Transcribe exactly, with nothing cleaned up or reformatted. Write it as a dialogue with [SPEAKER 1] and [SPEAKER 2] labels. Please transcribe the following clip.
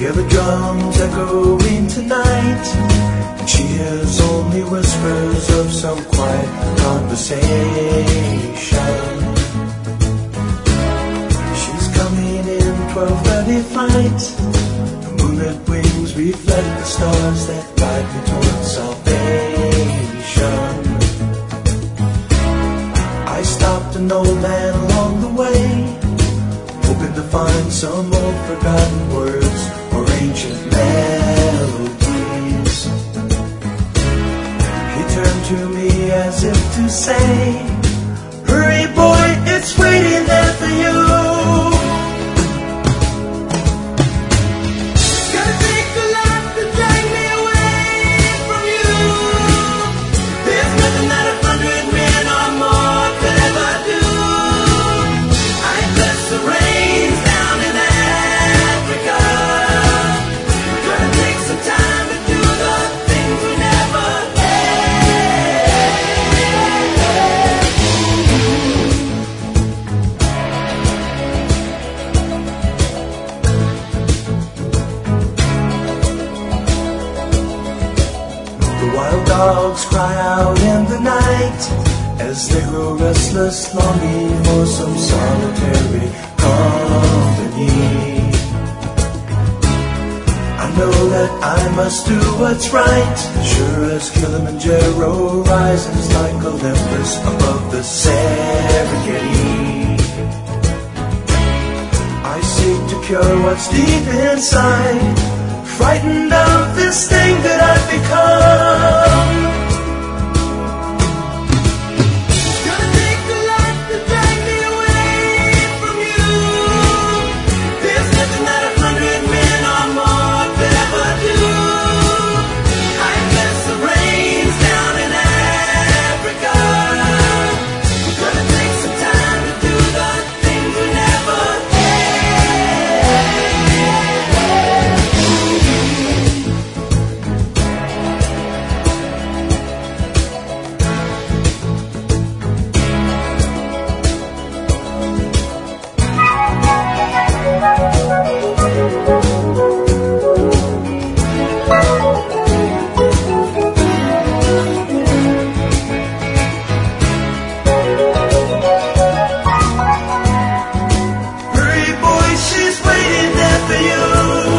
[SPEAKER 1] hear the drums echoing tonight, and she hears only whispers of some quiet conversation. She's coming in twelve thirty flight. The moonlit wings reflect the stars that guide me towards salvation. I stopped an old man along the way, hoping to find some old forgotten words or ancient melodies. He turned to me as if to say, hurry boy, it's waiting there for you. Gonna take a lot to drag me away from you. There's nothing that a hundred men or more could ever do. I bless the rains down in Africa. Gonna take some time to do the things we never had. The wild dogs cry out in the night as they grow restless, longing for some solitary company. I know that I must do what's right, sure as Kilimanjaro rises like Olympus above the Serengeti. I seek to cure what's deep inside, frightened of this thing that I've become. Gonna take a lot to drag me away from you. There's nothing that a hundred men or more could ever do. I bless the rains down in Africa. Gonna take some time to do the things we never hurry boy, she's waiting there for you.